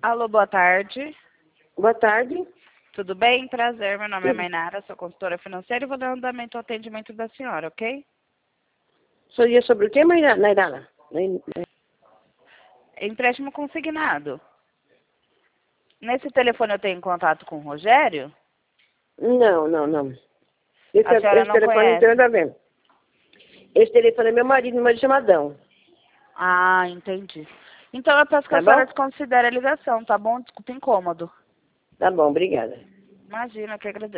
Alô, boa tarde. Boa tarde. Tudo bem? Prazer, meu nome é Mainara, sou consultora financeira e vou dar andamento ao atendimento da senhora, ok? Seria sobre o que, Nairala? Empréstimo consignado. Nesse telefone eu tenho contato com o Rogério? Não. Esse A senhora não telefone não conhece? tem nada a ver. Esse telefone é meu marido chamadão. Ah, entendi. Então eu peço que Tá a senhora bom? desconsidere a ligação, tá bom? Desculpa o incômodo. Tá bom, obrigada. Imagina, que agradeço.